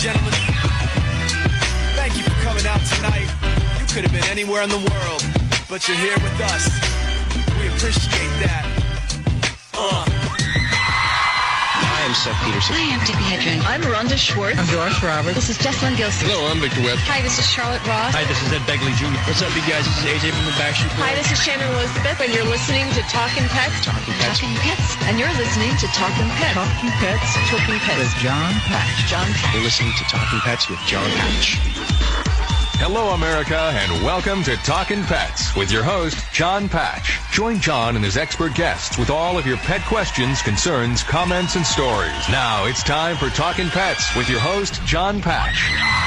gentlemen, thank you for coming out tonight. You could have been anywhere in the world, but you're here with us. We appreciate that. Hi, I'm Seth Peterson. Hi, I'm Debbie Hedren. I'm Rhonda Schwartz. I'm Josh Roberts. This is Jessalyn Gilson. Hello, I'm Victor Webb. Hi, this is Charlotte Ross. Hi, this is Ed Begley Jr. What's up, you guys? This is AJ from the Backstreet Boys. Hi, this is Shannon Elizabeth, and you're listening to Talkin' Pets. Talking Pets. Talking Pets. And you're listening to Talkin' Pets. Talking Pets Talking Pets. with John Patch. John Patch. You're listening to Talking Pets with John Patch. Hello, America, and welcome to Talkin' Pets with your host, John Patch. Join John and his expert guests with all of your pet questions, concerns, comments, and stories. Now it's time for Talkin' Pets with your host, John Patch.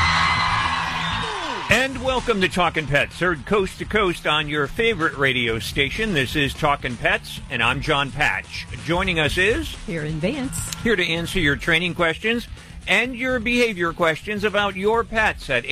And welcome to Talkin' Pets, heard coast to coast on your favorite radio station. This is Talkin' Pets, and I'm John Patch. Joining us is... Karen Vance. Here to answer your training questions and your behavior questions about your pets at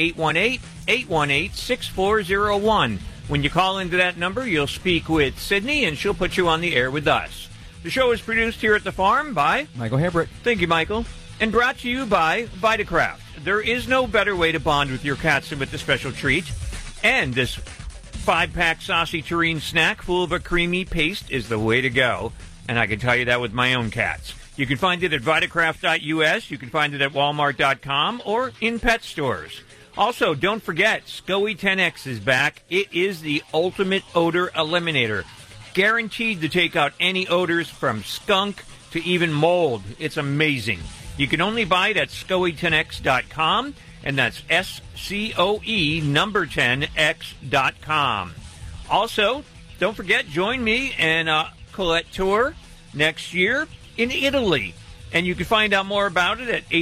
818-818-6401. When you call into that number, you'll speak with Sydney, and she'll put you on the air with us. The show is produced here at the farm by... Michael Hebert. Thank you, Michael. And brought to you by Vitacraft. There is no better way to bond with your cats than with the special treat. And this 5-pack saucy terrine snack full of a creamy paste is the way to go. And I can tell you that with my own cats. You can find it at Vitacraft.us, you can find it at Walmart.com, or in pet stores. Also, don't forget, SCOE 10X is back. It is the ultimate odor eliminator. Guaranteed to take out any odors from skunk to even mold. It's amazing. You can only buy it at SCOE10X.com, and that's SCOE number 10X.com. Also, don't forget, join me and Colette Tour next year in Italy. And you can find out more about it at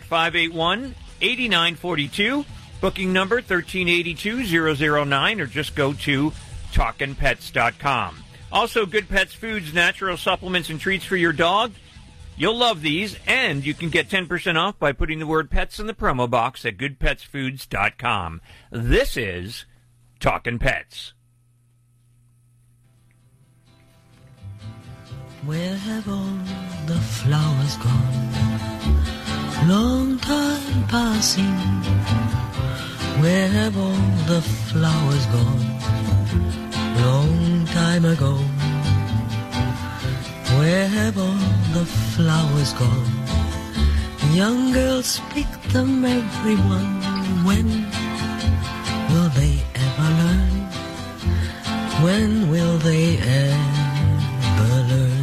800-581-8942, booking number 1382-009, or just go to TalkinPets.com. Also, Good Pets Foods, natural supplements and treats for your dog. You'll love these, and you can get 10% off by putting the word pets in the promo box at goodpetsfoods.com. This is Talkin' Pets. Where have all the flowers gone? Long time passing. Where have all the flowers gone? Long time ago. Where have all the flowers gone? Young girls pick them, everyone. When will they ever learn? When will they ever learn?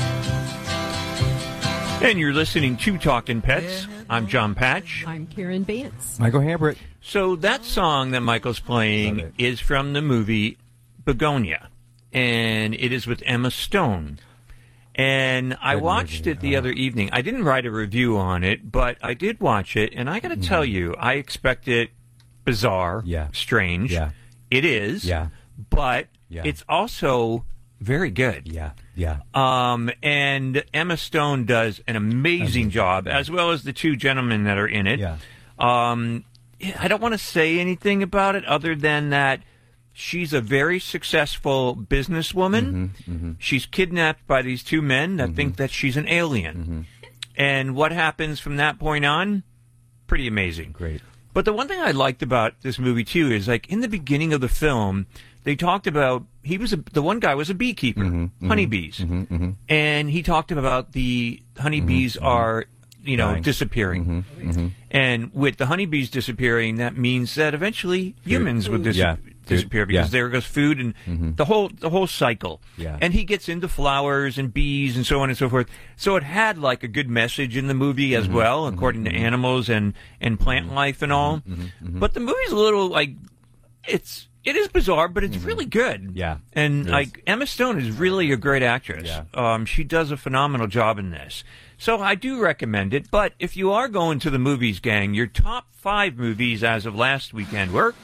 And you're listening to Talkin' Pets. I'm John Patch. I'm Karen Vance. Michael Hebert. So that song that Michael's playing is from the movie Begonia, and it is with Emma Stone. And I watched it the other evening. I didn't write a review on it, but I did watch it, and I got to tell you, I expected bizarre, strange. Yeah. It is, but it's also very good. And Emma Stone does an amazing job, as well as the two gentlemen that are in it. I don't want to say anything about it other than that she's a very successful businesswoman. She's kidnapped by these two men that think that she's an alien. And what happens from that point on, pretty amazing. Great. But the one thing I liked about this movie, too, is like in the beginning of the film, they talked about, the one guy was a beekeeper, honeybees. And he talked about the honeybees are, disappearing. And with the honeybees disappearing, that means that eventually humans would disappear because there goes food and the whole cycle. And he gets into flowers and bees and so on and so forth. So it had like a good message in the movie as well, according to animals and plant life and all. But the movie's a little like it is bizarre, but it's really good. And like Emma Stone is really a great actress. She does a phenomenal job in this. So I do recommend it. But if you are going to the movies, gang, your top 5 movies as of last weekend were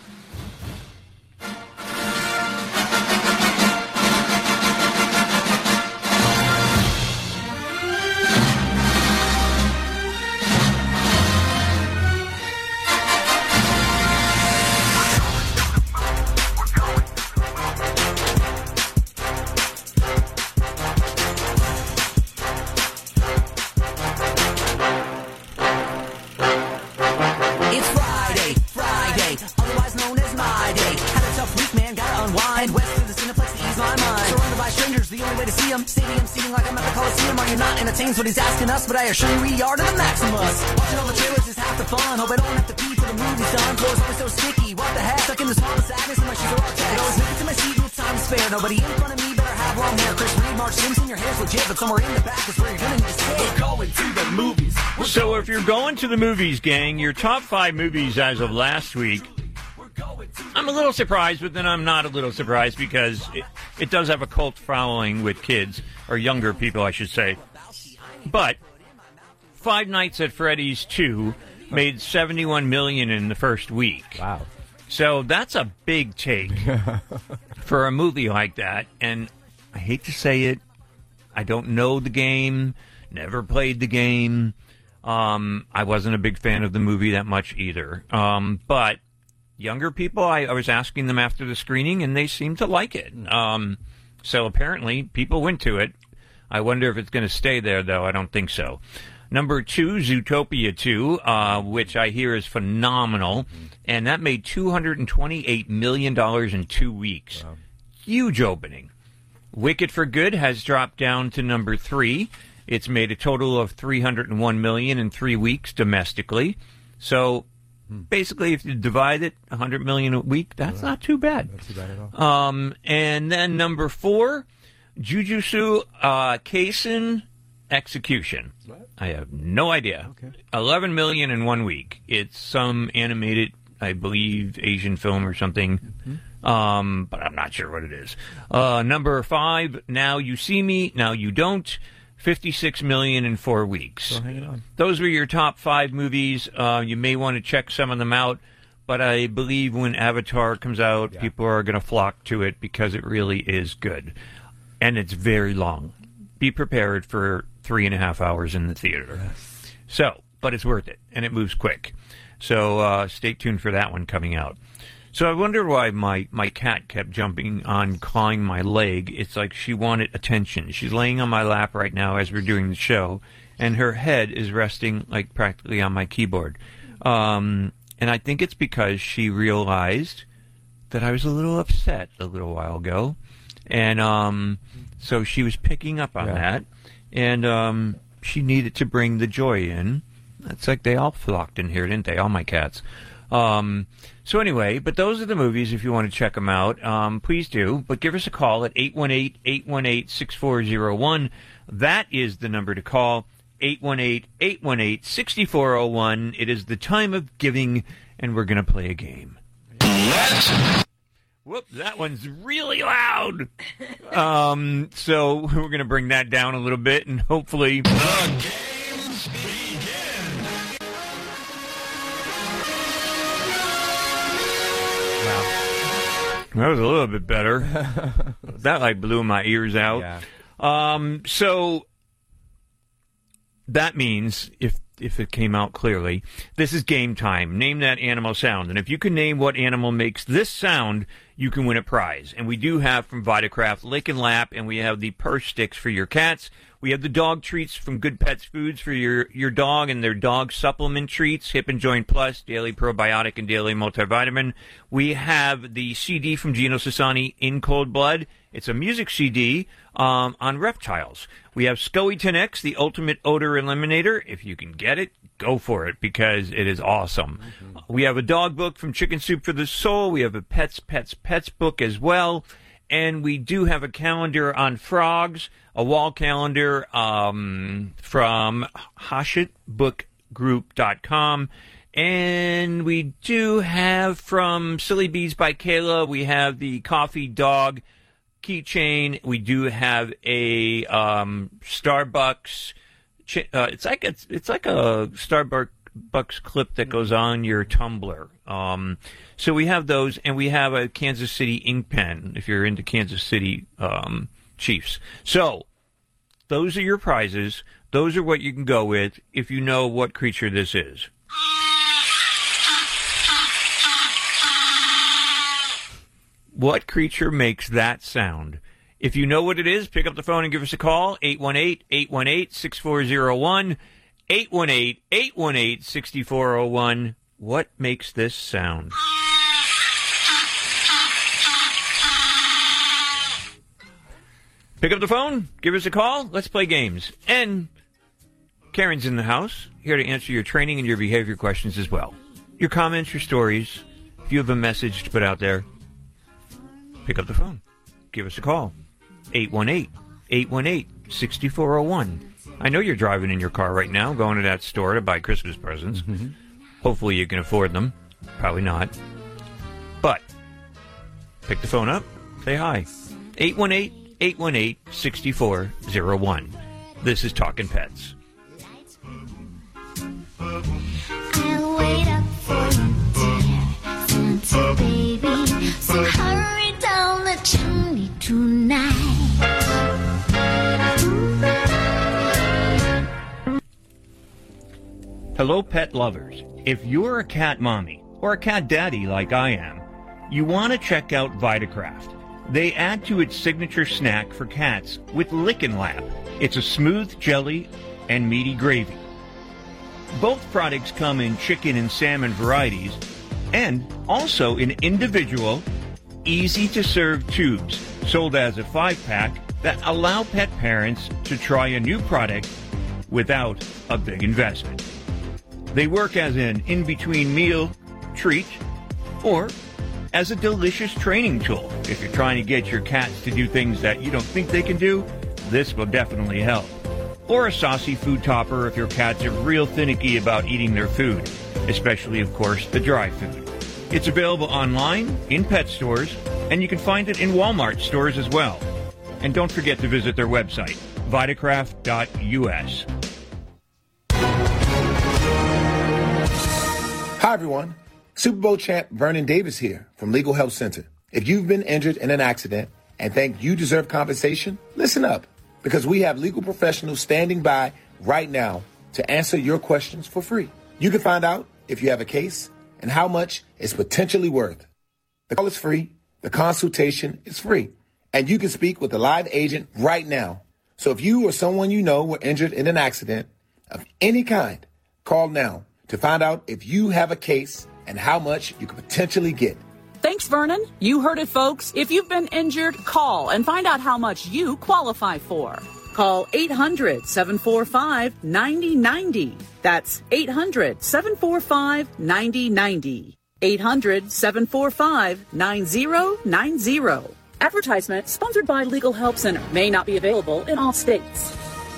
to see him. Stadium seating like I'm at the Coliseum. Are you not entertained? What he's asking us, but I assure you we are to the Maximus. Watching all the trailers is half the fun. Hope I don't have to pee till the movie's done. Floor's always so sticky. What the heck? Stuck in the swamp of sadness and my shoes are all text. Always make it to my seat with time to spare. Nobody in front of me better have long hair. Chris Reed, Mark Simpson, your hair's legit, but somewhere in the back is where you're gonna need to sit. We're going to the movies. So if you're going to the movies, gang, your top 5 movies as of last week, I'm a little surprised, but then I'm not a little surprised because it does have a cult following with kids, or younger people, I should say. But Five Nights at Freddy's 2 made $71 million in the first week. Wow. So that's a big take for a movie like that. And I hate to say it, I don't know the game, never played the game. I wasn't a big fan of the movie that much either. But younger people, I was asking them after the screening, and they seemed to like it. So apparently, people went to it. I wonder if it's going to stay there, though. I don't think so. Number 2, Zootopia 2, which I hear is phenomenal, and that made $228 million in 2 weeks. Wow. Huge opening. Wicked for Good has dropped down to number 3. It's made a total of $301 million in 3 weeks domestically. So basically, if you divide it, $100 million a week, that's not too bad. Not too bad at all. And then number 4, Jujutsu Kaisen Execution. What? I have no idea. Okay. $11 million in 1 week. It's some animated, I believe, Asian film or something. Mm-hmm. But I'm not sure what it is. Number 5, Now You See Me, Now You Don't. $56 million in 4 weeks. So hang it on. Those were your top 5 movies. You may want to check some of them out, but I believe when Avatar comes out, people are going to flock to it because it really is good. And it's very long. Be prepared for 3.5 hours in the theater. Yes. So, but it's worth it, and it moves quick. So stay tuned for that one coming out. So I wonder why my cat kept jumping on, clawing my leg. It's like she wanted attention. She's laying on my lap right now as we're doing the show, and her head is resting like practically on my keyboard. And I think it's because she realized that I was a little upset a little while ago. And so she was picking up on that, and she needed to bring the joy in. It's like they all flocked in here, didn't they? All my cats. So anyway, but those are the movies if you want to check them out. Please do. But give us a call at 818-818-6401. That is the number to call, 818-818-6401. It is the time of giving, and we're going to play a game. Whoop, that one's really loud. So we're going to bring that down a little bit, and hopefully... The games begin. Wow. That was a little bit better. That, like, blew my ears out. Yeah. So that means, if it came out clearly, this is game time. Name that animal sound. And if you can name what animal makes this sound, you can win a prize. And we do have from Vitacraft Lick and Lap, and we have the purse sticks for your cats. We have the dog treats from Good Pets Foods for your dog and their dog supplement treats, Hip and Joint Plus, Daily Probiotic and Daily Multivitamin. We have the CD from Gino Sassani, In Cold Blood. It's a music CD on reptiles. We have SCOE 10X, the ultimate odor eliminator. If you can get it, go for it because it is awesome. Mm-hmm. We have a dog book from Chicken Soup for the Soul. We have a Pets book as well. And we do have a calendar on frogs, a wall calendar from HashitBookGroup.com. And we do have from Silly Bees by Kayla, we have the Coffee Dog keychain. We do have a Starbucks. It's like a Starbucks clip that goes on your tumbler. So we have those, and we have a Kansas City ink pen if you're into Kansas City Chiefs. So those are your prizes. Those are what you can go with if you know what creature this is. What creature makes that sound? If you know what it is, pick up the phone and give us a call, 818-818-6401, 818-818-6401. What makes this sound? Pick up the phone, give us a call, let's play games. And Karen's in the house, here to answer your training and your behavior questions as well. Your comments, your stories, if you have a message to put out there, pick up the phone, give us a call. 818-818-6401. I know you're driving in your car right now, going to that store to buy Christmas presents. Mm-hmm. Hopefully you can afford them. Probably not. But pick the phone up, say hi. 818-818-6401. This is Talking Pets. I'll wait up for you, dear Santa baby. So hurry down the chimney tonight. Hello, pet lovers. If you're a cat mommy or a cat daddy like I am, you want to check out Vitacraft. They add to its signature snack for cats with Lickin' Lab. It's a smooth jelly and meaty gravy. Both products come in chicken and salmon varieties and also in individual, easy-to-serve tubes sold as a 5-pack that allow pet parents to try a new product without a big investment. They work as an in-between meal treat or as a delicious training tool. If you're trying to get your cats to do things that you don't think they can do, this will definitely help. Or a saucy food topper if your cats are real finicky about eating their food, especially, of course, the dry food. It's available online, in pet stores, and you can find it in Walmart stores as well. And don't forget to visit their website, vitacraft.us. Hi, everyone. Super Bowl champ Vernon Davis here from Legal Help Center. If you've been injured in an accident and think you deserve compensation, listen up, because we have legal professionals standing by right now to answer your questions for free. You can find out if you have a case and how much it's potentially worth. The call is free, the consultation is free, and you can speak with a live agent right now. So if you or someone you know were injured in an accident of any kind, call now to find out if you have a case and how much you could potentially get. Thanks, Vernon. You heard it, folks. If you've been injured, call and find out how much you qualify for. Call 800-745-9090. That's 800-745-9090. 800-745-9090. Advertisement sponsored by Legal Help Center. May not be available in all states.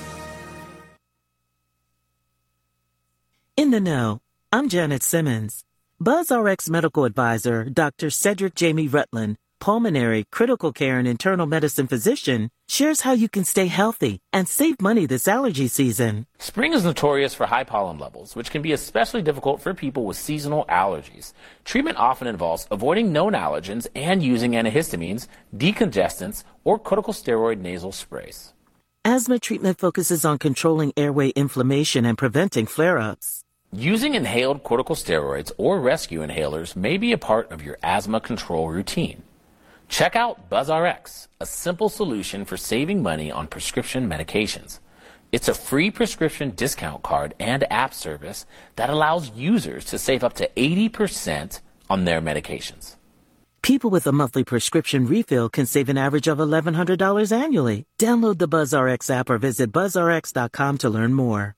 In the know, I'm Janet Simmons. BuzzRx medical advisor, Dr. Cedric Jamie Rutland, pulmonary, critical care, and internal medicine physician, shares how you can stay healthy and save money this allergy season. Spring is notorious for high pollen levels, which can be especially difficult for people with seasonal allergies. Treatment often involves avoiding known allergens and using antihistamines, decongestants, or corticosteroid nasal sprays. Asthma treatment focuses on controlling airway inflammation and preventing flare-ups. Using inhaled corticosteroids or rescue inhalers may be a part of your asthma control routine. Check out BuzzRx, a simple solution for saving money on prescription medications. It's a free prescription discount card and app service that allows users to save up to 80% on their medications. People with a monthly prescription refill can save an average of $1,100 annually. Download the BuzzRx app or visit buzzrx.com to learn more.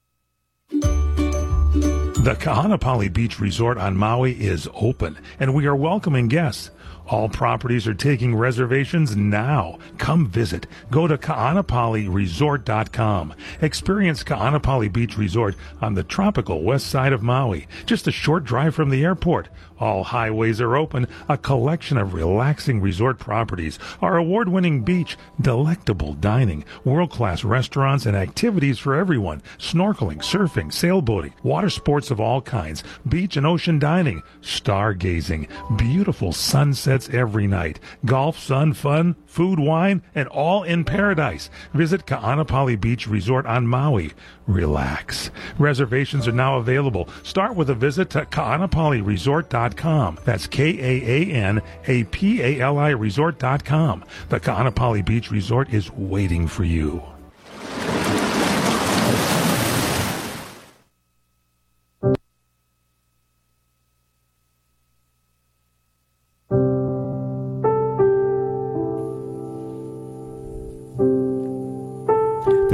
The Kahanapali Beach Resort on Maui is open, and we are welcoming guests. All properties are taking reservations now. Come visit. Go to kahanapaliresort.com. Experience Kahanapali Beach Resort on the tropical west side of Maui, just a short drive from the airport. All highways are open, a collection of relaxing resort properties, our award-winning beach, delectable dining, world-class restaurants, and activities for everyone. Snorkeling, surfing, sailboating, water sports of all kinds, beach and ocean dining, stargazing, beautiful sunsets every night, golf, sun, fun, food, wine, and all in paradise. Visit Kahanapali Beach Resort on Maui. Relax. Reservations are now available. Start with a visit to kahanapaliresort.com. That's Kahanapali resort.com. The Kahanapali Beach Resort is waiting for you.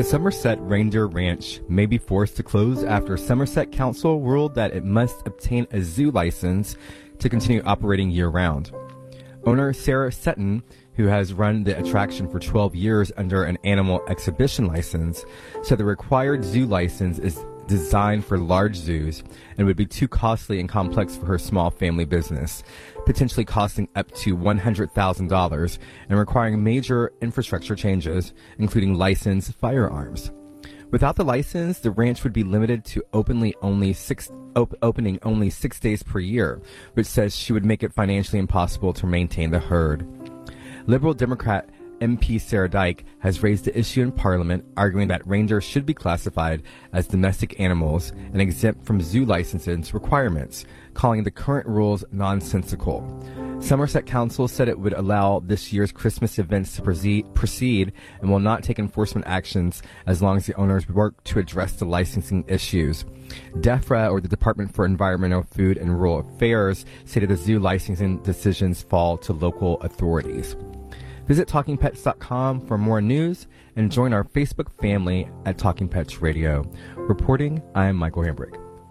Somerset Reindeer Ranch may be forced to close after Somerset Council ruled that it must obtain a zoo license to continue operating year-round. Owner Sarah Seton, who has run the attraction for 12 years under an animal exhibition license, said the required zoo license is designed for large zoos and would be too costly and complex for her small family business, potentially costing up to $100,000 and requiring major infrastructure changes, including licensed firearms. Without the license, the ranch would be limited to opening only 6 days per year, which says she would make it financially impossible to maintain the herd. Liberal Democrat MP Sarah Dyke has raised the issue in Parliament, arguing that reindeer should be classified as domestic animals and exempt from zoo licenses requirements, calling the current rules nonsensical. Somerset Council said it would allow this year's Christmas events to proceed and will not take enforcement actions as long as the owners work to address the licensing issues. DEFRA, or the Department for Environmental, Food and Rural Affairs, stated the zoo licensing decisions fall to local authorities. Visit TalkingPets.com for more news and join our Facebook family at Talking Pets Radio. Reporting, I am Michael Hambrick.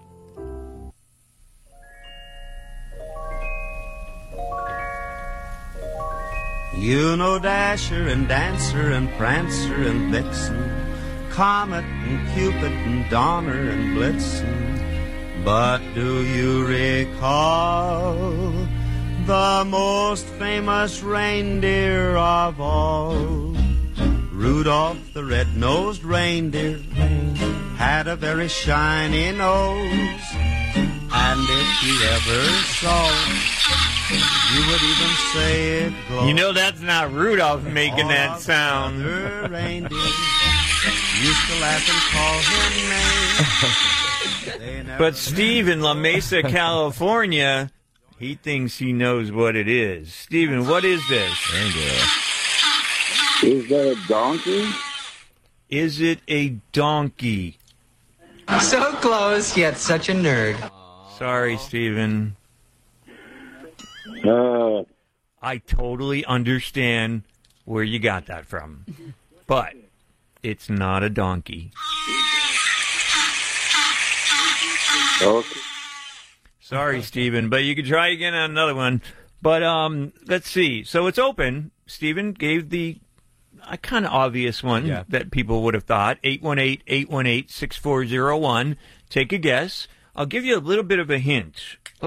You know Dasher and Dancer and Prancer and Vixen, Comet and Cupid and Donner and Blitzen. But do you recall the most famous reindeer of all? Rudolph the red-nosed reindeer had a very shiny nose, and if you ever saw it, you would even say it glowed. You know that's not Rudolph making that sound. Other reindeer used to laugh and call him names. But Steve in La Mesa, California, he thinks he knows what it is. Steven, what is this? Is that a donkey? Is it a donkey? So close, yet such a nerd. Sorry, Steven. I totally understand where you got that from. But it's not a donkey. Okay. Sorry, Steven, but you can try again on another one. But let's see. So it's open. Steven gave the kind of obvious one that people would have thought. 818-818-6401. Take a guess. I'll give you a little bit of a hint.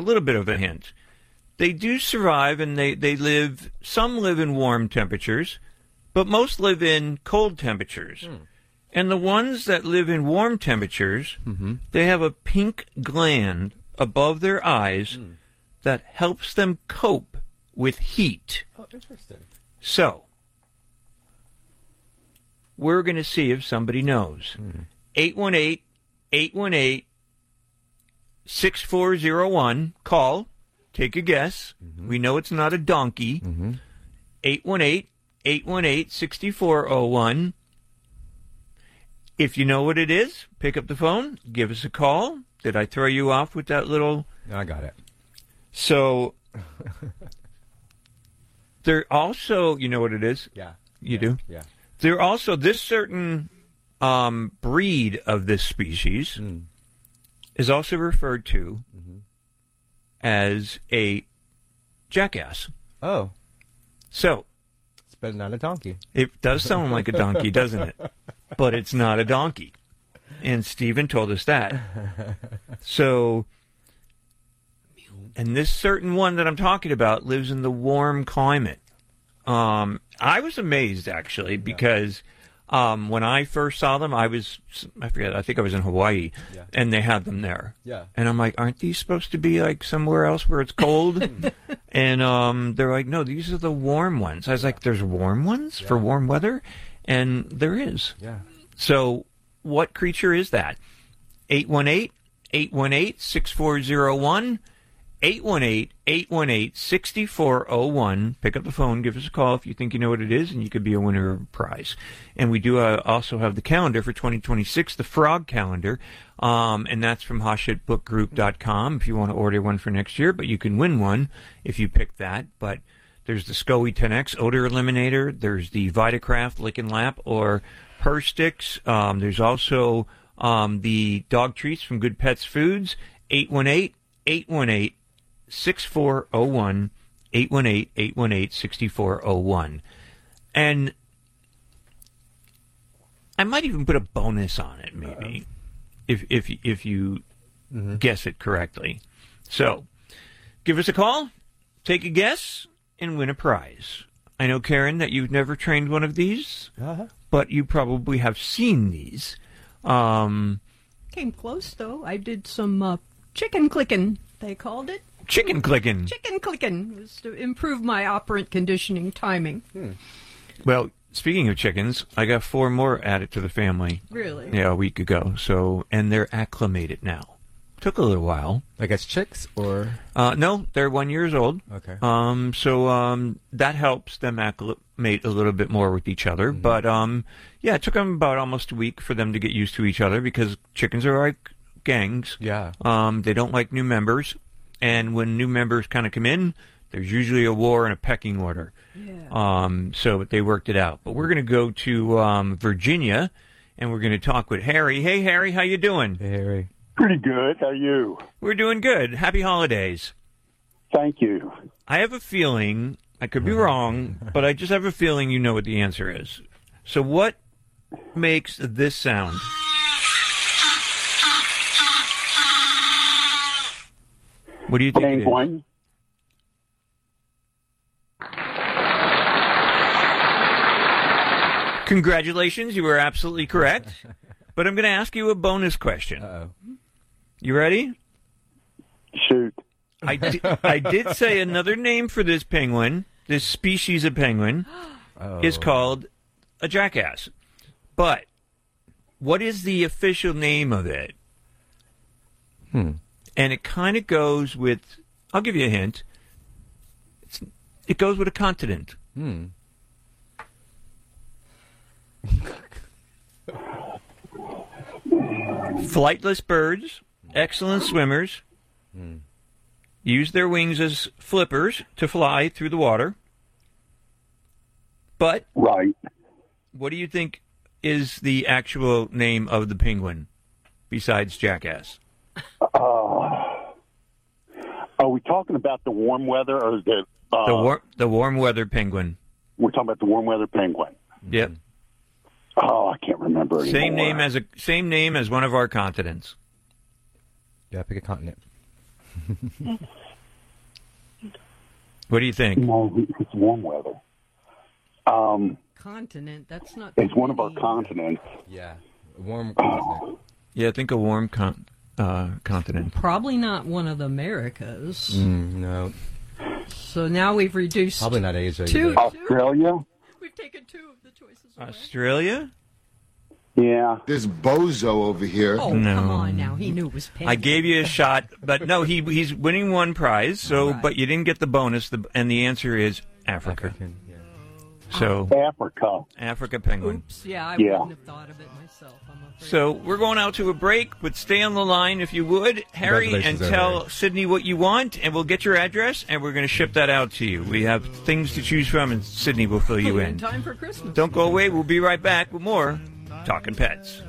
They do survive, and they live, some live in warm temperatures, but most live in cold temperatures. And the ones that live in warm temperatures, they have a pink gland above their eyes that helps them cope with heat. Oh, interesting. So, we're going to see if somebody knows. 818-818-6401. Call. Take a guess. We know it's not a donkey. 818-818-6401. If you know what it is, pick up the phone. Give us a call. Did I throw you off with that little... No, I got it. So, there also... You know what it is? Yeah. You do? Yeah. There also... This certain breed of this species is also referred to as a jackass. Oh. So... It's but not a donkey. It does sound like a donkey, doesn't it? But it's not a donkey. And Stephen told us that. So, and this certain one that I'm talking about lives in the warm climate. I was amazed, actually, because when I first saw them, I think I was in Hawaii, and they had them there. Yeah. And I'm like, aren't these supposed to be like somewhere else where it's cold? And they're like, no, these are the warm ones. I was like, there's warm ones for warm weather? And there is. Yeah. So what creature is that? 818-818-6401. 818-818-6401. Pick up the phone, give us a call if you think you know what it is, and you could be a winner of a prize. And we do also have the calendar for 2026, the Frog Calendar, and that's from HashitBookGroup.com if you want to order one for next year, but you can win one if you pick that. But there's the SCOE 10X Odor Eliminator, there's the Vitacraft Lick and Lap, or purr sticks. There's also the dog treats from Good Pets Foods. 818-818-6401. 818-818-6401. And I might even put a bonus on it, maybe, if you guess it correctly. So, give us a call, take a guess, and win a prize. I know, Karen, that you've never trained one of these, but you probably have seen these. Came close, though. I did some chicken clicking, they called it. Chicken clicking. Chicken clicking. It was to improve my operant conditioning timing. Well, speaking of chickens, I got 4 more added to the family. Really? Yeah, a week ago. So, and they're acclimated now. Took a little while. Like as chicks, or? No, they're 1 year old. Okay. So that helps them acclimate a little bit more with each other. But yeah, it took them about almost a week for them to get used to each other because chickens are like gangs. Yeah. They don't like new members, and when new members kind of come in, there's usually a war and a pecking order. Yeah. So they worked it out. But we're going to go to Virginia, and we're going to talk with Harry. Hey, Harry, how you doing? Hey, Harry. Pretty good. How are you? We're doing good. Happy holidays. Thank you. I have a feeling, I could be wrong, but I just have a feeling you know what the answer is. So what makes this sound? What do you think it is? Penguin. Congratulations, you were absolutely correct. But I'm going to ask you a bonus question. Uh-oh. You ready? Shoot. I did say another name for this penguin, this species of penguin, is called a jackass. But what is the official name of it? And it kind of goes with, I'll give you a hint. It goes with a continent. Flightless birds, excellent swimmers, use their wings as flippers to fly through the water. But right, what do you think is the actual name of the penguin besides jackass? Are we talking about the warm weather or is it the warm weather penguin? We're talking about the warm weather penguin. Yep. Oh, I can't remember anymore. Same name as one of our continents. Yeah, pick a continent. What do you think? No, it's warm weather. Continent. That's not. It's one of our continents. Yeah, warm continent. Yeah, think a warm continent. Probably not one of the Americas. No. So now we've reduced. Probably not Asia. Australia. We've taken 2 of the choices away. Australia? Yeah. This bozo over here. Oh, no. Come on now. He knew it was penguin. I gave you a shot, but no, he's winning one prize, so right. But you didn't get the bonus, and the answer is Africa. So Africa penguin. Oops, yeah, I wouldn't have thought of it myself, I'm afraid. So we're going out to a break, but stay on the line if you would, Harry, and tell Sydney what you want, and we'll get your address, and we're going to ship that out to you. We have things to choose from, and Sydney will fill you in. Time for Christmas. Don't go away. We'll be right back with more Talking Pets.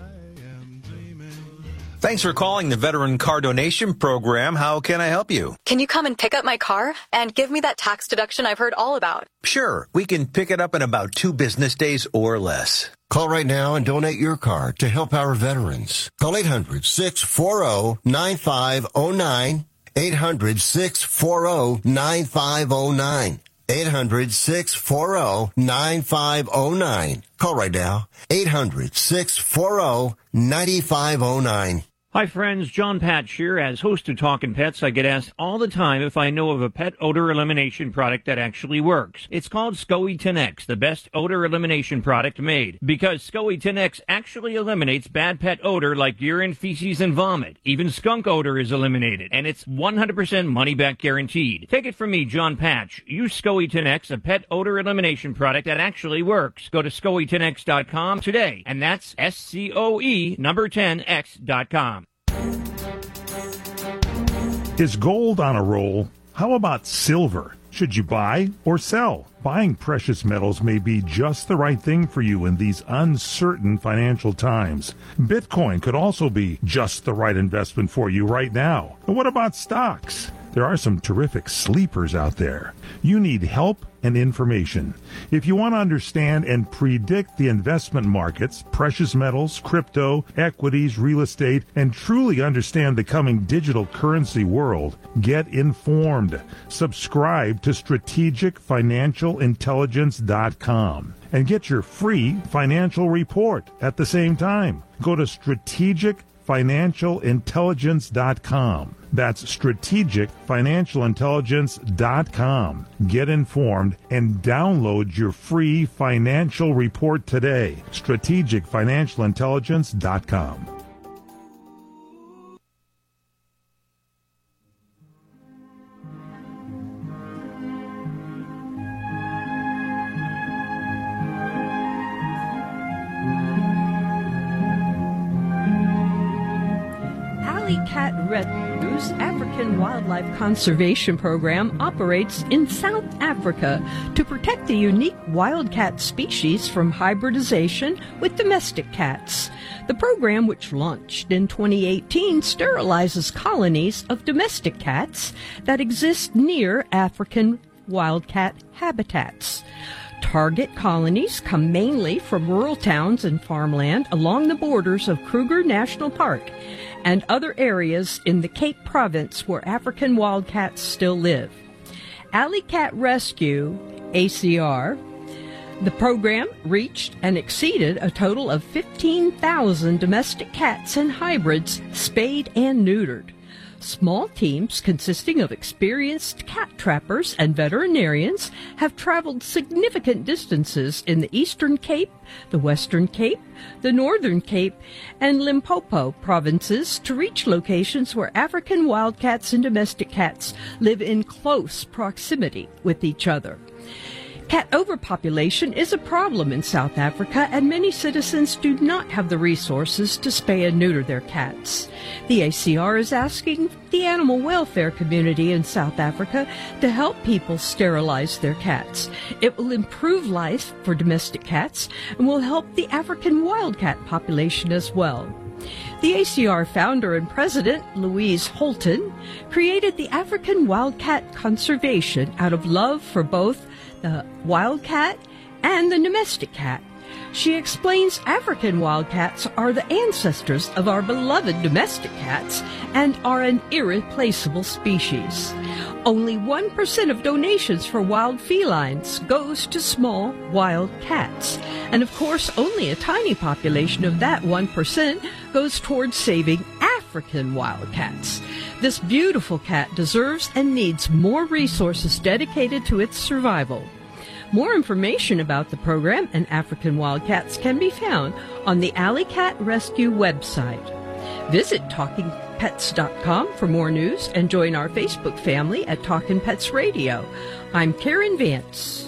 Thanks for calling the Veteran Car Donation Program. How can I help you? Can you come and pick up my car and give me that tax deduction I've heard all about? Sure. We can pick it up in about 2 business days or less. Call right now and donate your car to help our veterans. Call 800-640-9509. 800-640-9509. 800-640-9509. Call right now. 800-640-9509. Hi, friends. John Patch here. As host of Talkin' Pets, I get asked all the time if I know of a pet odor elimination product that actually works. It's called SCOE 10X, the best odor elimination product made. Because SCOE 10X actually eliminates bad pet odor like urine, feces, and vomit. Even skunk odor is eliminated. And it's 100% money-back guaranteed. Take it from me, John Patch. Use SCOE 10X, a pet odor elimination product that actually works. Go to SCOE10X.com today. And that's SCOE number 10X.com. Is gold on a roll? How about silver? Should you buy or sell? Buying precious metals may be just the right thing for you in these uncertain financial times. Bitcoin could also be just the right investment for you right now. And what about stocks? There are some terrific sleepers out there. You need help and information. If you want to understand and predict the investment markets, precious metals, crypto, equities, real estate, and truly understand the coming digital currency world, get informed. Subscribe to strategicfinancialintelligence.com and get your free financial report at the same time. Go to strategicfinancialintelligence.com. That's strategicfinancialintelligence.com. Get informed and download your free financial report today. strategicfinancialintelligence.com. Alley Cat Rescue's African Wildlife Conservation Program operates in South Africa to protect the unique wildcat species from hybridization with domestic cats. The program, which launched in 2018, sterilizes colonies of domestic cats that exist near African wildcat habitats. Target colonies come mainly from rural towns and farmland along the borders of Kruger National Park and other areas in the Cape Province where African wildcats still live. Alley Cat Rescue, ACR, the program reached and exceeded a total of 15,000 domestic cats and hybrids spayed and neutered. Small teams consisting of experienced cat trappers and veterinarians have traveled significant distances in the Eastern Cape, the Western Cape, the Northern Cape, and Limpopo provinces to reach locations where African wildcats and domestic cats live in close proximity with each other. Cat overpopulation is a problem in South Africa, and many citizens do not have the resources to spay and neuter their cats. The ACR is asking the animal welfare community in South Africa to help people sterilize their cats. It will improve life for domestic cats and will help the African wildcat population as well. The ACR founder and president, Louise Holton, created the African Wildcat Conservation out of love for both the wildcat and the domestic cat. She explains African wildcats are the ancestors of our beloved domestic cats and are an irreplaceable species. Only 1% of donations for wild felines goes to small wild cats. And of course, only a tiny population of that 1% goes towards saving African wildcats. This beautiful cat deserves and needs more resources dedicated to its survival. More information about the program and African wildcats can be found on the Alley Cat Rescue website. Visit TalkingPets.com for more news and join our Facebook family at Talking Pets Radio. I'm Karen Vance.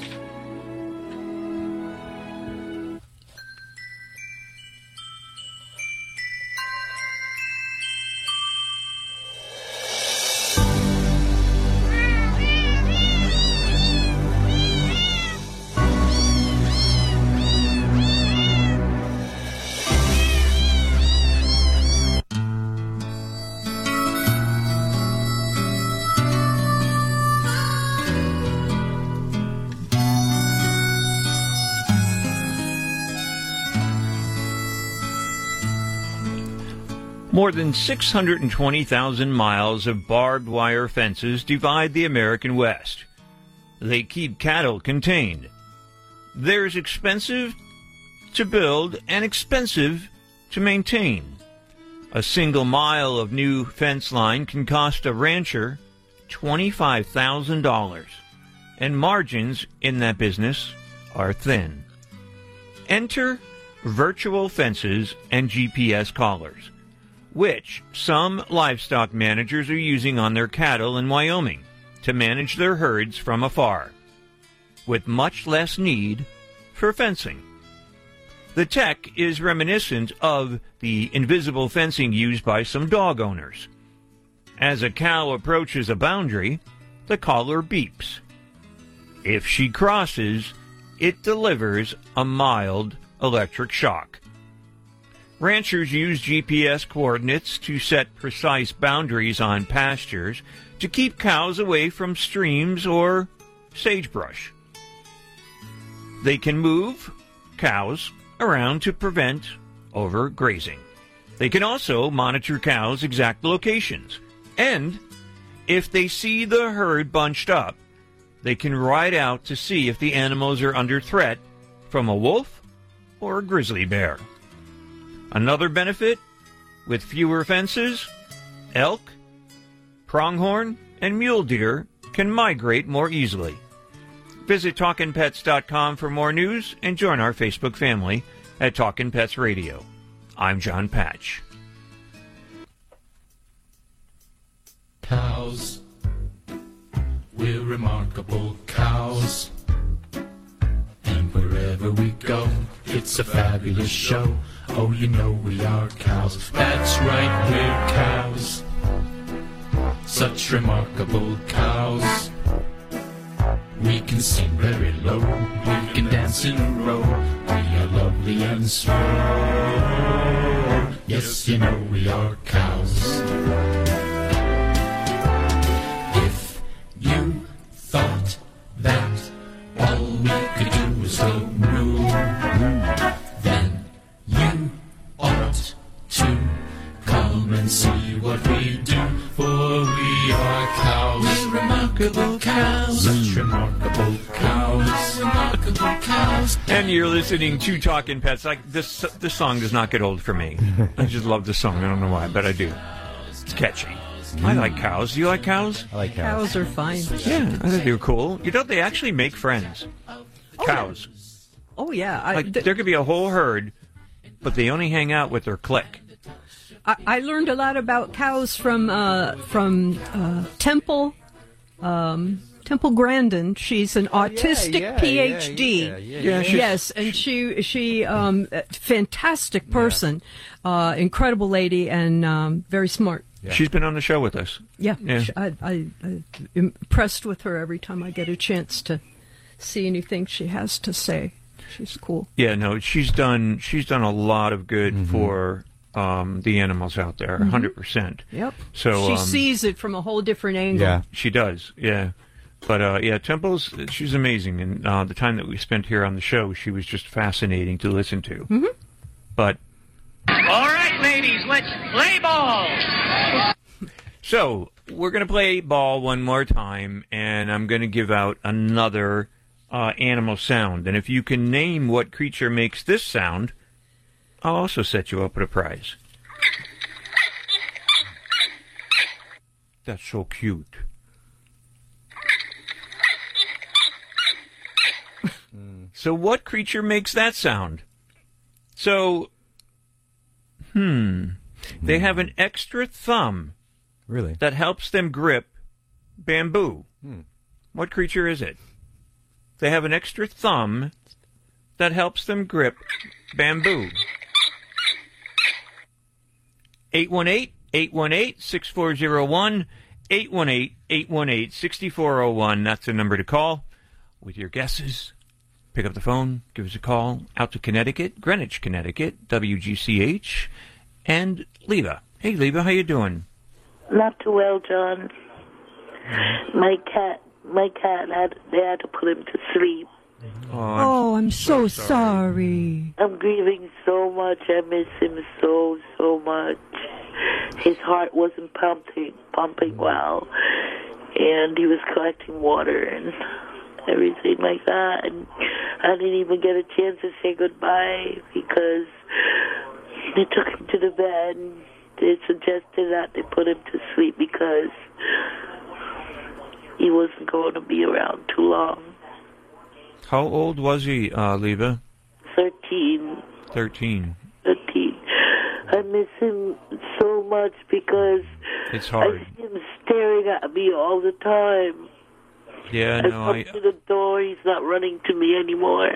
More than 620,000 miles of barbed wire fences divide the American West. They keep cattle contained. There's expensive to build and expensive to maintain. A single mile of new fence line can cost a rancher $25,000, and margins in that business are thin. Enter virtual fences and GPS collars, which some livestock managers are using on their cattle in Wyoming to manage their herds from afar, with much less need for fencing. The tech is reminiscent of the invisible fencing used by some dog owners. As a cow approaches a boundary, the collar beeps. If she crosses, it delivers a mild electric shock. Ranchers use GPS coordinates to set precise boundaries on pastures to keep cows away from streams or sagebrush. They can move cows around to prevent overgrazing. They can also monitor cows' exact locations. And if they see the herd bunched up, they can ride out to see if the animals are under threat from a wolf or a grizzly bear. Another benefit, with fewer fences, elk, pronghorn, and mule deer can migrate more easily. Visit TalkinPets.com for more news and join our Facebook family at Talkin' Pets Radio. I'm John Patch. Cows, we're remarkable cows. And wherever we go, it's a fabulous show. Oh, you know we are cows. That's right, we're cows. Such remarkable cows. We can sing very low. We can dance in a row. We are lovely and slow. Yes, you know we are cows. If you thought that all we could do was go moo, then you ought to come and see what we do, for we are cows. We're remarkable cows. Such remarkable cows. Remarkable cows. And you're listening to Talkin' Pets. This song does not get old for me. I just love the song. I don't know why, but I do. It's catchy. I like cows. Do you like cows? I like cows. Cows are fine. Yeah, I think they're cool. You know, they actually make friends. Cows. Oh, yeah. There could be a whole herd, but they only hang out with their clique. I learned a lot about cows from Temple Grandin. She's an autistic PhD. Yes, and she fantastic person, incredible lady, and very smart. Yeah. She's been on the show with us. Yeah. I'm impressed with her every time I get a chance to see anything she has to say. She's cool. Yeah, no, she's done a lot of good for the animals out there, 100%. Yep. So she sees it from a whole different angle. Yeah, she does. Yeah. But Temple's, she's amazing, and the time that we spent here on the show, she was just fascinating to listen to. Mm-hmm. But all right, ladies, let's play ball. So we're going to play ball one more time, and I'm going to give out another animal sound. And if you can name what creature makes this sound, I'll also set you up with a prize. That's so cute. So what creature makes that sound? So, they have an extra thumb. Really? That helps them grip bamboo. What creature is it? They have an extra thumb that helps them grip bamboo. 818-818-6401, 818-818-6401. That's the number to call with your guesses. Pick up the phone, give us a call. Out to Connecticut, Greenwich, Connecticut, WGCH, and Leva. Hey, Leva, how you doing? Not too well, John. My cat, they had to put him to sleep. Oh, I'm so sorry. I'm grieving so much. I miss him so much. His heart wasn't pumping well, and he was collecting water and everything like that. And I didn't even get a chance to say goodbye because they took him to the bed and they suggested that they put him to sleep because he wasn't going to be around too long. How old was he, Leva? 13. 13. I miss him so much because it's hard. I see him staring at me all the time. Yeah, no, I come to the door, he's not running to me anymore.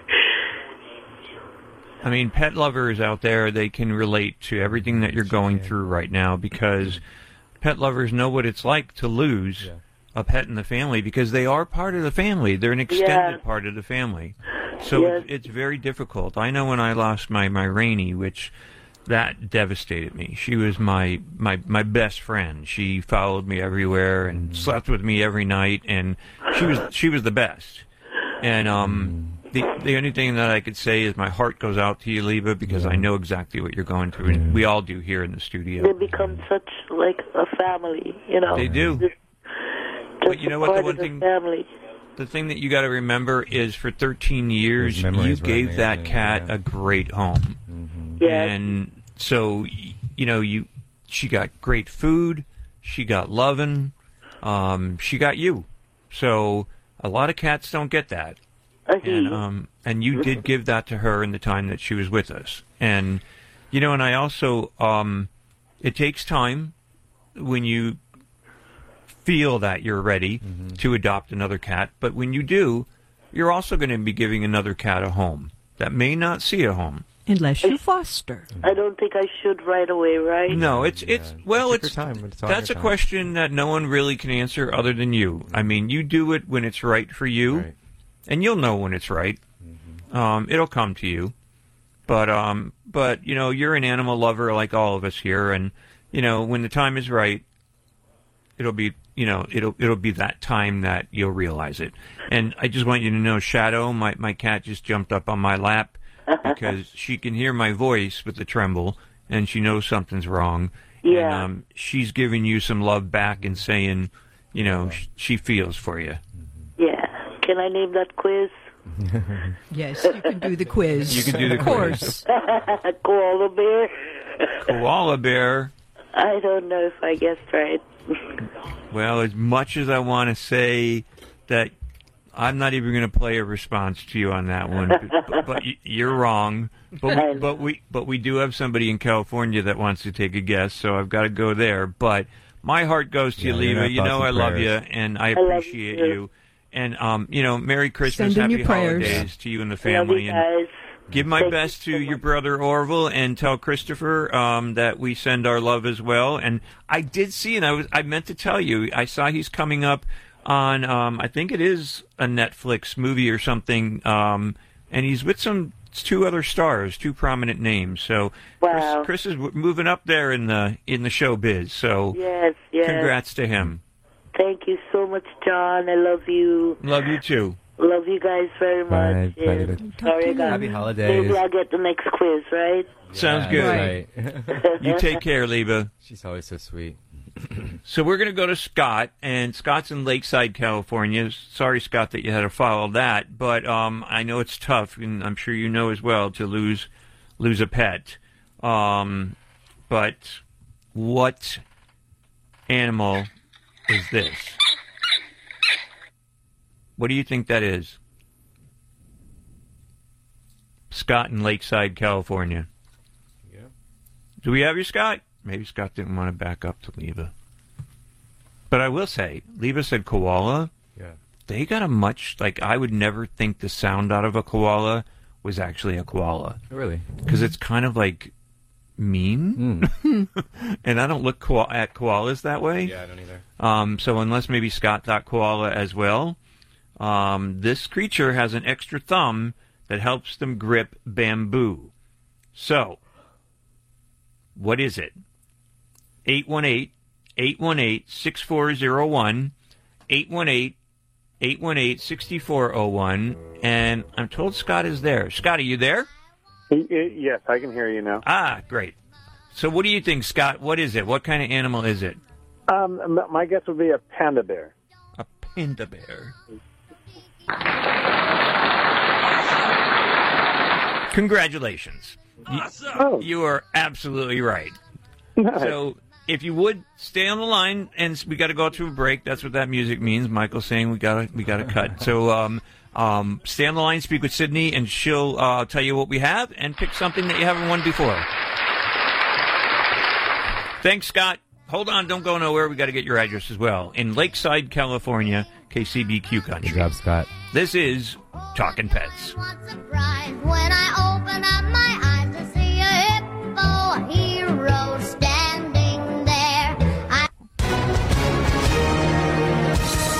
I mean, pet lovers out there, they can relate to everything that you're going through right now because pet lovers know what it's like to lose a pet in the family because they are part of the family. They're an extended part of the family. So it's very difficult. I know when I lost my Rainey, which that devastated me. She was my best friend. She followed me everywhere and slept with me every night, and she was the best. And the only thing that I could say is my heart goes out to you, Leva, because I know exactly what you're going through, and we all do here in the studio. They become such like a family, you know. They do. But you know what? The one thing, the thing that you got to remember is, for 13 years, you gave that cat a great home, and so she got great food, she got loving, she got you. So a lot of cats don't get that. And you did give that to her in the time that she was with us. And, and I also, it takes time when you feel that you're ready to adopt another cat. But when you do, you're also going to be giving another cat a home that may not see a home. Unless you foster. I don't think I should right away, right? No, that's a question that no one really can answer other than you. I mean, you do it when it's right for you, and you'll know when it's right. It'll come to you. But you're an animal lover like all of us here, and when the time is right, it'll be that time that you'll realize it. And I just want you to know, Shadow, my cat just jumped up on my lap because she can hear my voice with the tremble, and she knows something's wrong. Yeah. And she's giving you some love back and saying, she feels for you. Yeah. Can I name that quiz? Yes, you can do the quiz. You can do the quiz. Koala bear. Koala bear. I don't know if I guessed right. Well, as much as I want to say that I'm not even going to play a response to you on that one, but you're wrong. But we do have somebody in California that wants to take a guess, so I've got to go there. But my heart goes to you, Leva. You know I love you, and I appreciate you. And Merry Christmas, Happy Holidays to you and the family. And give my best to your brother Orville, and tell Christopher that we send our love as well. And I did see, and I meant to tell you, I saw he's coming up on I think it is a Netflix movie or something, and he's with two other stars, two prominent names. So Chris is moving up there in the showbiz. So yes. Congrats to him. Thank you so much, John. I love you. Love you too. Love you guys very much. Sorry, guys. Happy holidays. Maybe I'll get the next quiz, right? Sounds good. Right. You take care, Leva. She's always so sweet. So we're going to go to Scott, and Scott's in Lakeside, California. Sorry, Scott, that you had to follow that, but I know it's tough, and I'm sure you know as well, to lose a pet. But what animal is this? What do you think that is? Scott in Lakeside, California. Yeah. Do we have you, Scott? Maybe Scott didn't want to back up to Leva. But I will say, Leva said koala. Yeah. They got a much, I would never think the sound out of a koala was actually a koala. Really? Because it's kind of mean. And I don't look at koalas that way. Yeah, I don't either. So unless maybe Scott thought koala as well, this creature has an extra thumb that helps them grip bamboo. So, what is it? 818-818-6401, 818-818-6401, and I'm told Scott is there. Scott, are you there? Yes, I can hear you now. Ah, great. So what do you think, Scott? What is it? What kind of animal is it? My guess would be a panda bear. A panda bear. Congratulations. Awesome. You are absolutely right. Nice. So if you would stay on the line, and we got to go to a break. That's what that music means. Michael's saying we got to cut. So stay on the line, speak with Sydney, and she'll tell you what we have and pick something that you haven't won before. Thanks, Scott. Hold on, don't go nowhere. We got to get your address as well. In Lakeside, California, KCBQ Country. Good job, Scott. This is Talking Pets. When I open up my eyes to see a hippo hero standing there.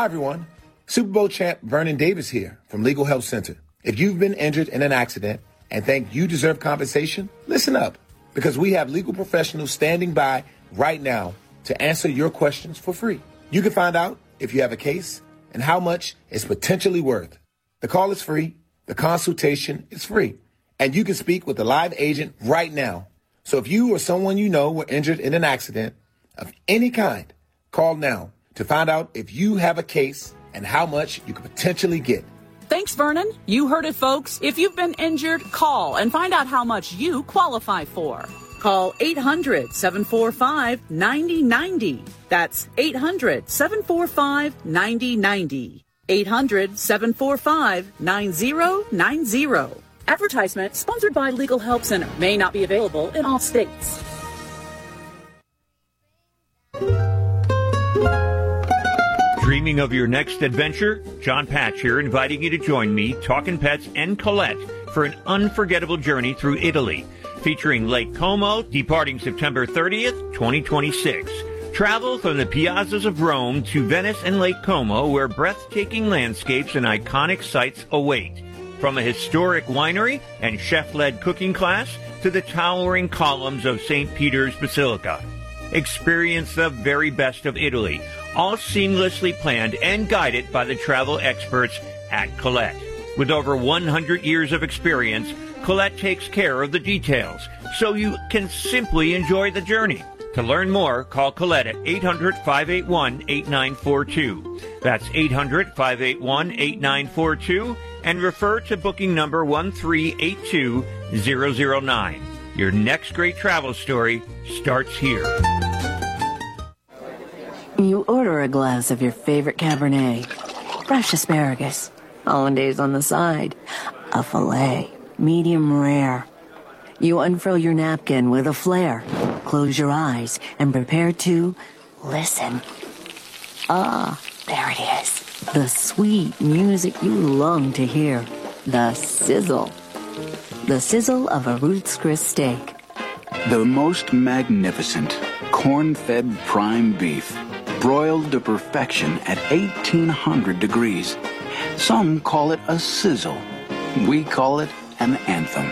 everyone. Super Bowl champ Vernon Davis here from Legal Help Center. If you've been injured in an accident and think you deserve compensation, listen up, because we have legal professionals standing by right now to answer your questions for free. You can find out if you have a case and how much it's potentially worth. The call is free, the consultation is free, and you can speak with a live agent right now. So if you or someone you know were injured in an accident of any kind, call now to find out if you have a case and how much you could potentially get. Thanks, Vernon. You heard it, folks. If you've been injured, call and find out how much you qualify for. Call 800-745-9090. That's 800-745-9090. 800-745-9090. Advertisement sponsored by Legal Help Center. May not be available in all states. Dreaming of your next adventure? John Patch here, inviting you to join me, Talkin' Pets, and Colette for an unforgettable journey through Italy, featuring Lake Como, departing September 30th, 2026. Travel from the piazzas of Rome to Venice and Lake Como, where breathtaking landscapes and iconic sights await. From a historic winery and chef-led cooking class to the towering columns of St. Peter's Basilica. Experience the very best of Italy, all seamlessly planned and guided by the travel experts at Colette. With over 100 years of experience, Colette takes care of the details, so you can simply enjoy the journey. To learn more, call Colette at 800-581-8942. That's 800-581-8942, and refer to booking number 1382009. Your next great travel story starts here. You order a glass of your favorite Cabernet, fresh asparagus, hollandaise on the side, a filet, medium rare. You unfurl your napkin with a flair, close your eyes, and prepare to listen. Ah, there it is. The sweet music you long to hear. The sizzle. The sizzle of a Ruth's Chris steak. The most magnificent corn-fed prime beef, broiled to perfection at 1800 degrees. Some call it a sizzle. We call it an anthem.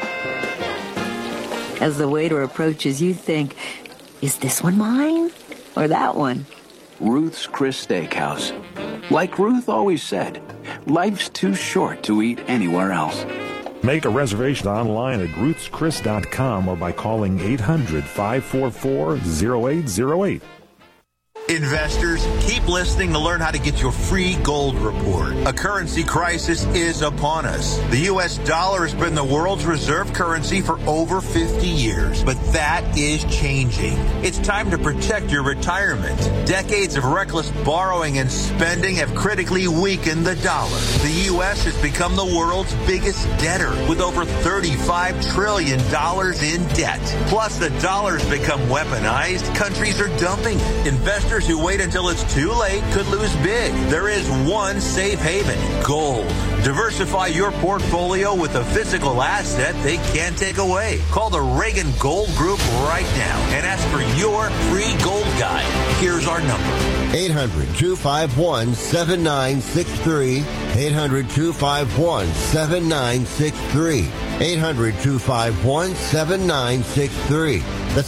As the waiter approaches, you think, is this one mine or that one? Ruth's Chris Steakhouse. Like Ruth always said, life's too short to eat anywhere else. Make a reservation online at ruthschris.com or by calling 800-544-0808. Investors, keep listening to learn how to get your free gold report. A currency crisis is upon us. The U.S. dollar has been the world's reserve currency for over 50 years, but that is changing. It's time to protect your retirement. Decades of reckless borrowing and spending have critically weakened the dollar. The U.S. has become the world's biggest debtor with over $35 trillion in debt. Plus, the dollar's become weaponized. Countries are dumping it. Investors who wait until it's too late could lose big. There is one safe haven, gold. Diversify your portfolio with a physical asset they can't take away. Call the Reagan Gold Group right now and ask for your free gold guide. Here's our number. 800-251-7963. 800-251-7963. 800-251-7963. That's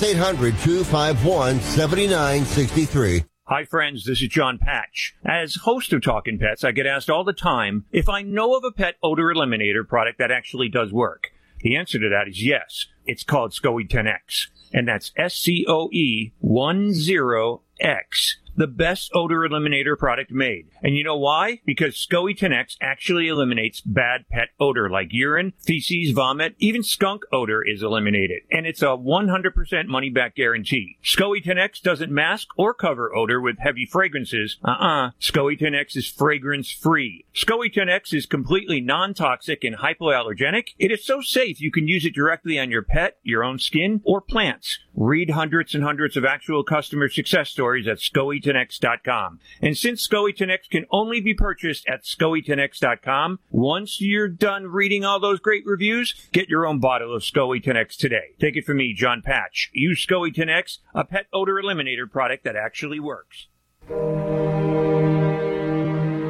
800-251-7963. Hi, friends. This is John Patch. As host of Talkin' Pets, I get asked all the time if I know of a pet odor eliminator product that actually does work. The answer to that is yes. It's called SCOE 10X, and that's SCOE 10X. The best odor eliminator product made. And you know why? Because SCOE 10X actually eliminates bad pet odor like urine, feces, vomit, even skunk odor is eliminated. And it's a 100% money-back guarantee. SCOE 10X doesn't mask or cover odor with heavy fragrances. SCOE 10X is fragrance-free. SCOE 10X is completely non-toxic and hypoallergenic. It is so safe you can use it directly on your pet, your own skin, or plants. Read hundreds and hundreds of actual customer success stories at SCOE10X.com. And since SCOE 10X can only be purchased at SCOE10X.com, once you're done reading all those great reviews, get your own bottle of SCOE 10X today. Take it from me, John Patch. Use SCOE 10X, a pet odor eliminator product that actually works.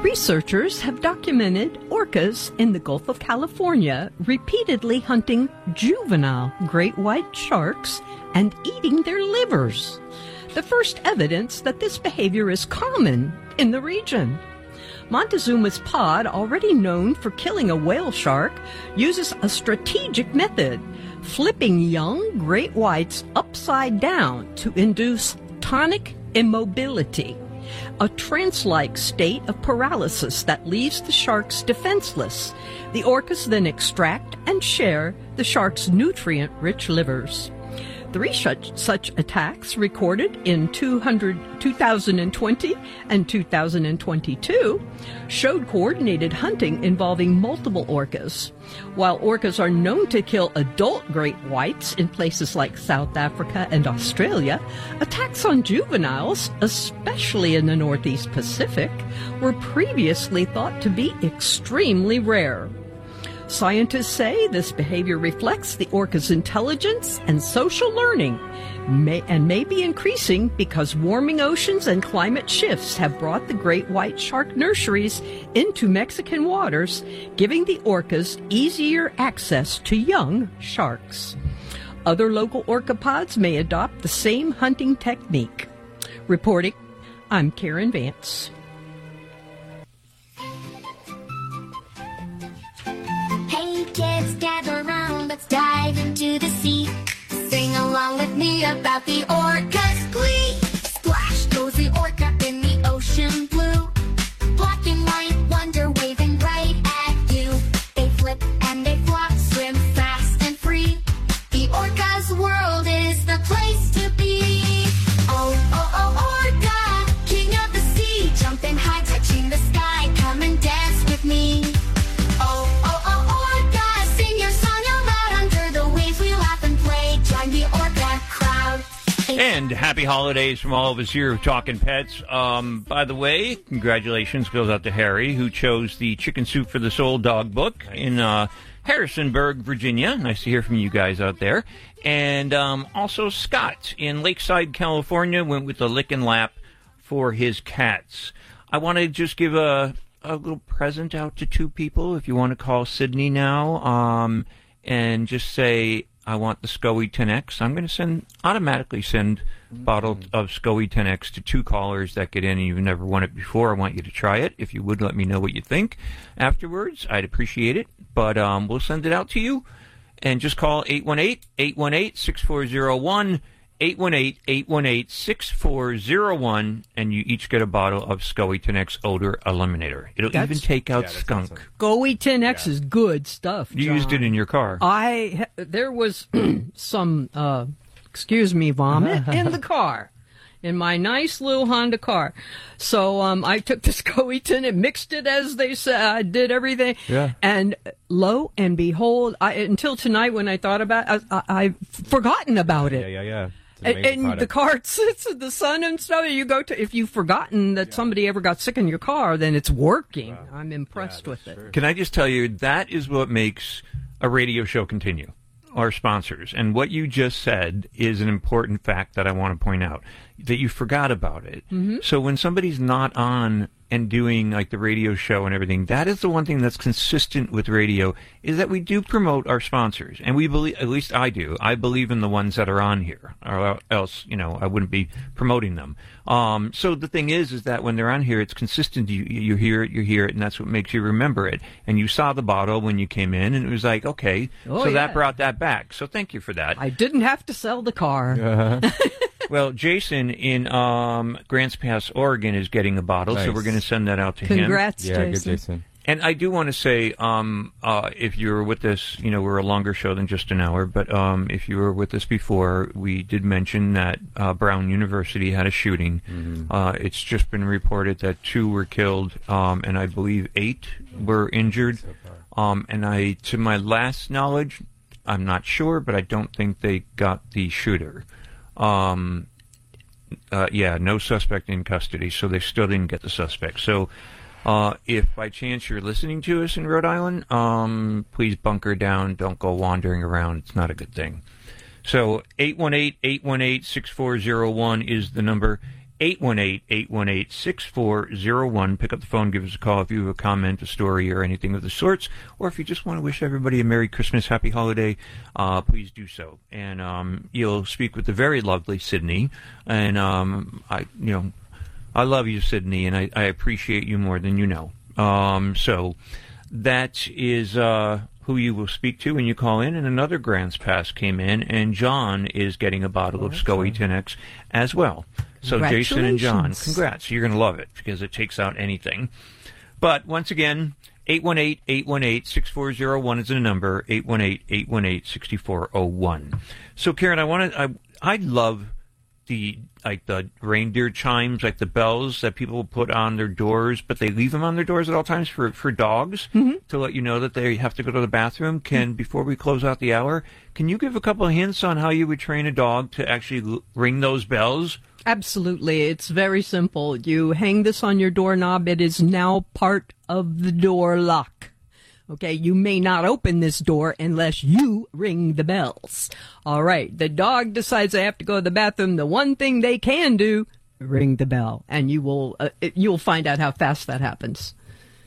Researchers have documented orcas in the Gulf of California repeatedly hunting juvenile great white sharks and eating their livers. The first evidence that this behavior is common in the region. Montezuma's pod, already known for killing a whale shark, uses a strategic method, flipping young great whites upside down to induce tonic immobility, a trance-like state of paralysis that leaves the sharks defenseless. The orcas then extract and share the shark's nutrient-rich livers. 3 such attacks recorded in 2020 and 2022 showed coordinated hunting involving multiple orcas. While orcas are known to kill adult great whites in places like South Africa and Australia, attacks on juveniles, especially in the Northeast Pacific, were previously thought to be extremely rare. Scientists say this behavior reflects the orca's intelligence and social learning, and may be increasing because warming oceans and climate shifts have brought the great white shark nurseries into Mexican waters, giving the orcas easier access to young sharks. Other local orcapods may adopt the same hunting technique. Reporting, I'm Karen Vance. Kids, gather around, let's dive into the sea. Sing along with me about the orca's glee. Splash goes the orca in the ocean blue. Black and white, wonder waving right at you. They flip and they flop, swim fast and free. The orca's world is the place to be. Oh, oh, oh, orca, king of the sea. Jumping high, touching the sky, come and dance with me. Oh, oh, oh, orca, sing your song out loud under the waves. We laugh and play, join the orca crowd. And happy holidays from all of us here of Talking Pets. By the way, congratulations goes out to Harry, who chose the Chicken Soup for the Soul dog book in Harrisonburg, Virginia. Nice to hear from you guys out there. And also Scott in Lakeside, California, went with the Lick and Lap for his cats. I want to just give a little present out to 2 people. If you want to call Sydney now and just say, I want the SCOE 10X, I'm going to automatically send a bottle of SCOE 10X to 2 callers that get in and you've never won it before. I want you to try it. If you would, let me know what you think afterwards. I'd appreciate it. But we'll send it out to you. And just call 818-818-6401, 818-818-6401, and you each get a bottle of SCOE 10X Odor Eliminator. It'll even take out skunk. Awesome. SCOE 10X is good stuff, John. You used it in your car. There was some, vomit in the car. In my nice little Honda car. So I took the SCOE 10 and mixed it as they said. I did everything. Yeah. And lo and behold, until tonight when I thought about it, I've forgotten about it. Yeah. And the car sits in the sun and stuff. You go to, if you've forgotten that somebody ever got sick in your car, then it's working. Wow. I'm impressed with it. Can I just tell you, that is what makes a radio show continue. Our sponsors. And what you just said is an important fact that I want to point out, that you forgot about it. Mm-hmm. So when somebody's not on and doing like the radio show and everything, that is the one thing that's consistent with radio, is that we do promote our sponsors. And we believe, at least I do, I believe in the ones that are on here, or else, I wouldn't be promoting them. So the thing is that when they're on here, it's consistent. You hear it, and that's what makes you remember it. And you saw the bottle when you came in, and it was like, okay, that brought that back. So thank you for that. I didn't have to sell the car. Uh-huh. Well, Jason in Grants Pass, Oregon, is getting a bottle, so we're going to send that out to him. Congrats, Jason. Yeah, good, Jason. And I do want to say, if you were with us, we're a longer show than just an hour, but if you were with us before, we did mention that Brown University had a shooting. Mm-hmm. It's just been reported that 2 were killed, and I believe 8 were injured. And to my last knowledge, I'm not sure, but I don't think they got the shooter. No suspect in custody, so they still didn't get the suspect. So if by chance you're listening to us in Rhode Island, please bunker down. Don't go wandering around. It's not a good thing. So 818-818-6401 is the number. 818-818-6401. Pick up the phone, give us a call if you have a comment, a story, or anything of the sorts. Or if you just want to wish everybody a Merry Christmas, Happy Holiday, please do so. And you'll speak with the very lovely Sydney. And I love you, Sydney, and I appreciate you more than you know. So that is who you will speak to when you call in. And another Grants Pass came in, and John is getting a bottle of SCOE 10X as well. So Jason and John, congrats. You're going to love it because it takes out anything. But once again, 818-818-6401 is the number, 818-818-6401. So Karen, I love the reindeer chimes, like the bells that people put on their doors, but they leave them on their doors at all times for dogs to let you know that they have to go to the bathroom. Before we close out the hour, can you give a couple of hints on how you would train a dog to actually ring those bells? Absolutely. It's very simple. You hang this on your doorknob. It is now part of the door lock. Okay, you may not open this door unless you ring the bells. All right, the dog decides they have to go to the bathroom. The one thing they can do, ring the bell, and you'll find out how fast that happens.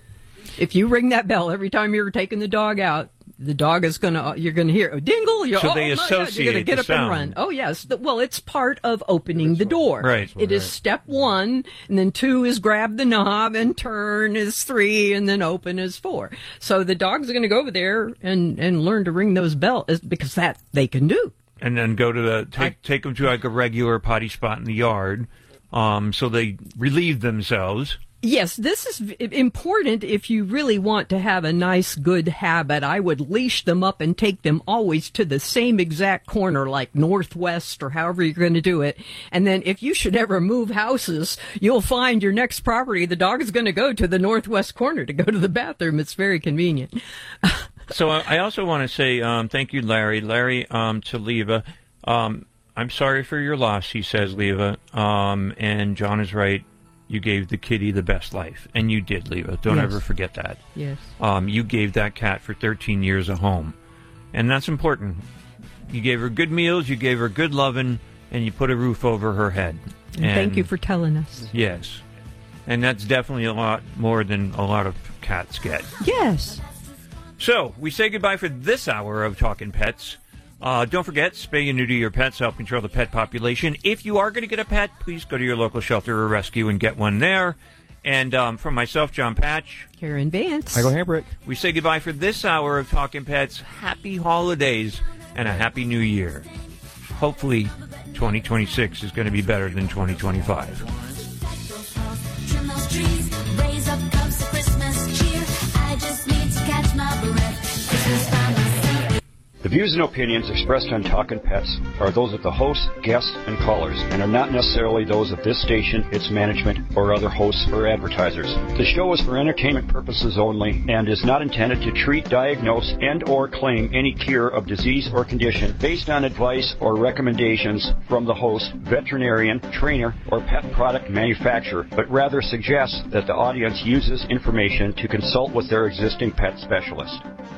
If you ring that bell every time you're taking the dog out, the dog is you're gonna hear a dingle. So they associate you're gonna get the up sound. and run. Oh yes, well it's part of opening the door. Right. It is step 1, and then 2 is grab the knob, and turn is 3, and then open is 4. So the dog's gonna go over there and learn to ring those bells because that they can do. And then go to take them to like a regular potty spot in the yard, so they relieve themselves. Yes, this is important if you really want to have a nice, good habit. I would leash them up and take them always to the same exact corner, like northwest or however you're going to do it. And then if you should ever move houses, you'll find your next property, the dog is going to go to the northwest corner to go to the bathroom. It's very convenient. So I also want to say thank you, Larry. Larry, to Leva. I'm sorry for your loss, he says, Leva. And John is right. You gave the kitty the best life. And you did, Leva. Don't ever forget that. Yes. You gave that cat for 13 years a home. And that's important. You gave her good meals, you gave her good loving, and you put a roof over her head. And thank you for telling us. Yes. And that's definitely a lot more than a lot of cats get. Yes. So, we say goodbye for this hour of Talking Pets. Don't forget, spay and neuter your pets, help control the pet population. If you are going to get a pet, please go to your local shelter or rescue and get one there. And from myself, John Patch, Karen Vance, Michael Hambrick, we say goodbye for this hour of Talking Pets. Happy holidays and a happy new year. Hopefully, 2026 is going to be better than 2025. Trim those trees, raise up cups of Christmas cheer. I just need to catch my breath. Christmas by myself. The views and opinions expressed on Talkin' Pets are those of the hosts, guests, and callers, and are not necessarily those of this station, its management, or other hosts or advertisers. The show is for entertainment purposes only and is not intended to treat, diagnose, and or claim any cure of disease or condition based on advice or recommendations from the host, veterinarian, trainer, or pet product manufacturer, but rather suggests that the audience uses information to consult with their existing pet specialist.